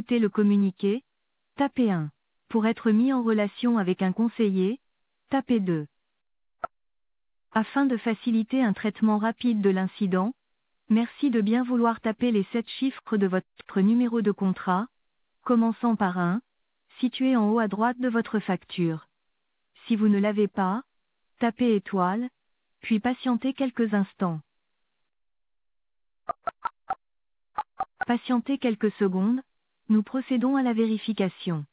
écouter le communiqué, tapez 1. Pour être mis en relation avec un conseiller, tapez 2. Afin de faciliter un traitement rapide de l'incident, merci de bien vouloir taper les 7 chiffres de votre numéro de contrat, commençant par 1, situé en haut à droite de votre facture. Si vous ne l'avez pas, tapez étoile, puis patientez quelques instants. Patientez quelques secondes, nous procédons à la vérification.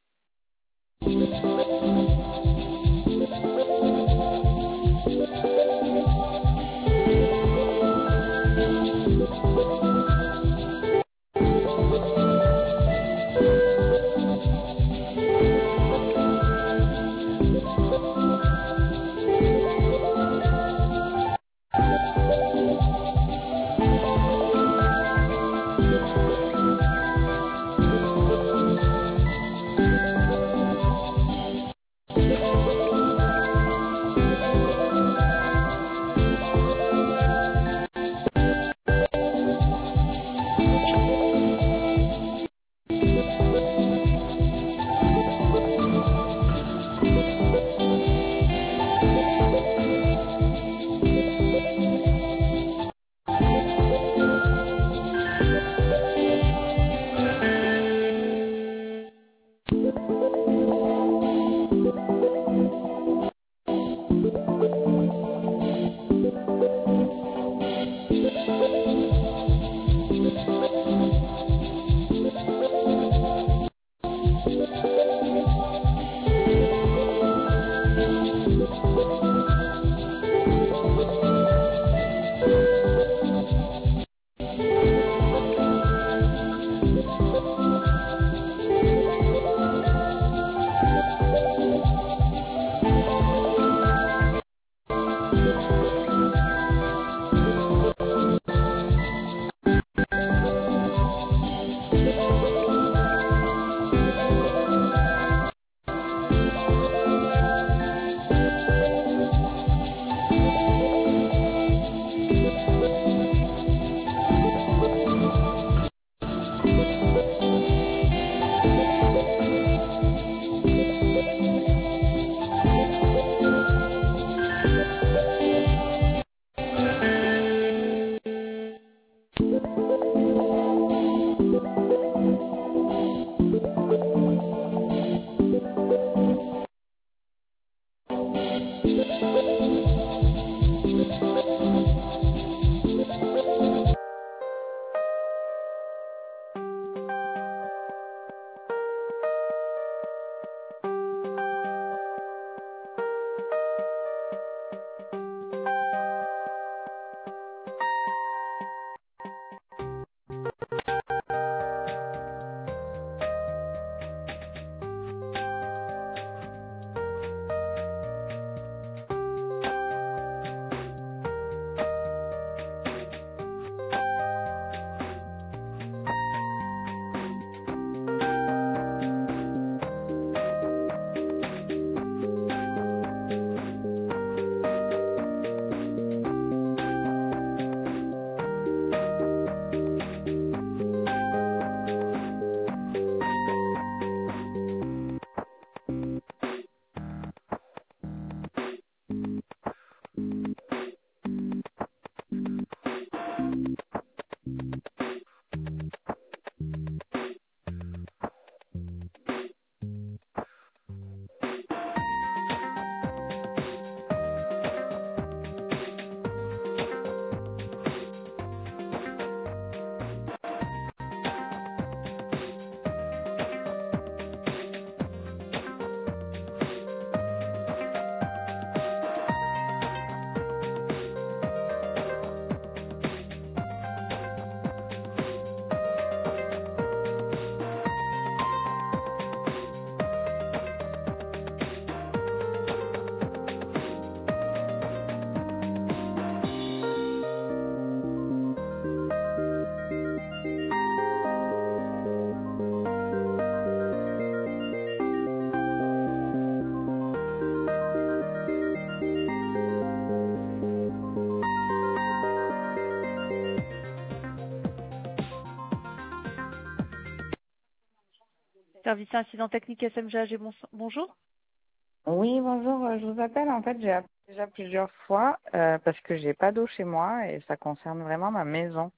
Service incident technique SMGAG, bonjour. Oui, bonjour, je vous appelle. En fait, j'ai appelé déjà plusieurs fois parce que j'ai pas d'eau chez moi et ça concerne vraiment ma maison.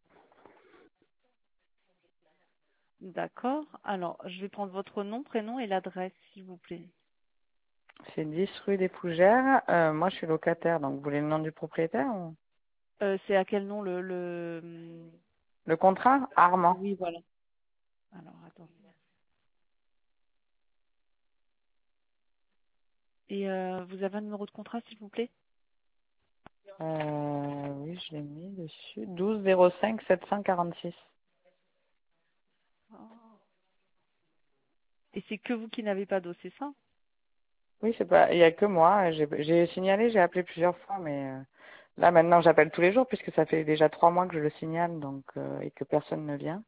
D'accord. Alors, je vais prendre votre nom, prénom et l'adresse, s'il vous plaît. C'est 10 rue des Fougères. Moi, je suis locataire, donc vous voulez le nom du propriétaire ou... C'est à quel nom Le contrat? Armand. Oui, voilà. Alors, attendez. Et vous avez un numéro de contrat, s'il vous plaît? Oui, je l'ai mis dessus. 12 05 746. Oh. Et c'est que vous qui n'avez pas d'eau, c'est ça? Oui, c'est pas, il y a que moi. J'ai signalé, j'ai appelé plusieurs fois, mais là maintenant j'appelle tous les jours puisque ça fait déjà 3 mois que je le signale, donc et que personne ne vient.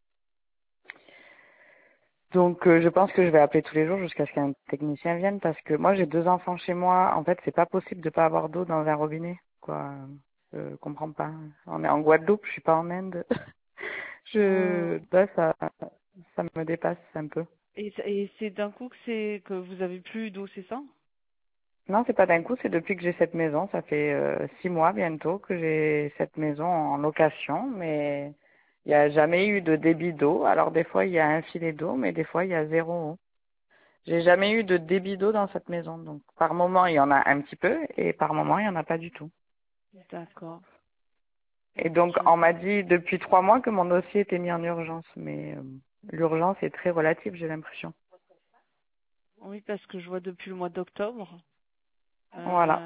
Donc je pense que je vais appeler tous les jours jusqu'à ce qu'un technicien vienne parce que moi j'ai 2 enfants chez moi. En fait, c'est pas possible de pas avoir d'eau dans un robinet, quoi. Je comprends pas. On est en Guadeloupe, je suis pas en Inde. Hum. Là, ça me dépasse un peu. Et c'est d'un coup que que vous avez plus d'eau, c'est ça? Non, c'est pas d'un coup, c'est depuis que j'ai cette maison. Ça fait 6 mois bientôt que j'ai cette maison en location, mais il n'y a jamais eu de débit d'eau. Alors des fois il y a un filet d'eau, mais des fois il y a zéro eau. J'ai jamais eu de débit d'eau dans cette maison. Donc, par moment, il y en a un petit peu et par moment, il y en a pas du tout. D'accord. Et donc, Je- on m'a dit depuis 3 mois que mon dossier était mis en urgence. Mais l'urgence est très relative, j'ai l'impression. Oui, parce que je vois depuis le mois d'octobre. Voilà. Euh,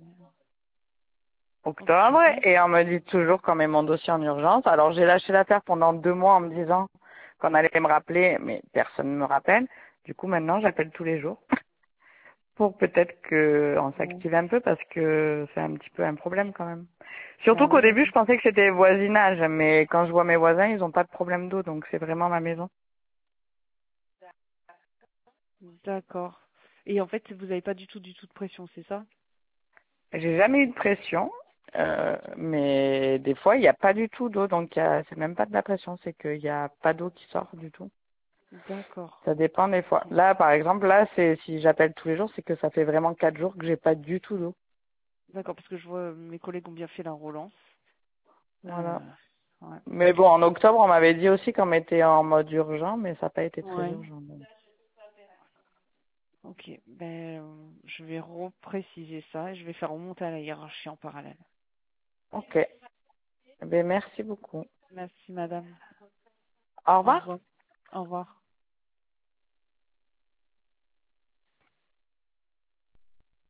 ok. Octobre. Et on me dit toujours qu'on met mon dossier en urgence. Alors, j'ai lâché l'affaire pendant 2 mois en me disant qu'on allait me rappeler, mais personne ne me rappelle. Du coup, maintenant, j'appelle tous les jours pour peut-être que on Bon. s'active un peu parce que c'est un petit peu un problème quand même. Bah Surtout qu'au oui, début, je pensais que c'était voisinage, mais quand je vois mes voisins, ils n'ont pas de problème d'eau, donc c'est vraiment ma maison. d'accord. Et en fait, vous n'avez pas du tout de pression, c'est ça? J'ai jamais eu de pression, mais des fois, il n'y a pas du tout d'eau, donc c'est même pas de la pression, c'est qu'il n'y a pas d'eau qui sort du tout. D'accord. Ça dépend des fois. Là, par exemple, là, c'est si j'appelle tous les jours, c'est que ça fait vraiment 4 jours que j'ai pas du tout d'eau. D'accord, parce que je vois mes collègues ont bien fait la relance. Voilà. Euh, ouais. Mais bon, en octobre, on m'avait dit aussi qu'on mettait en mode urgent, mais ça n'a pas été très Ouais. urgent. Donc. Ok. Ben, je vais repréciser ça et je vais faire remonter à la hiérarchie en parallèle. Ok. Eh bien, merci beaucoup. Merci, madame. Au Au revoir. revoir. Au revoir.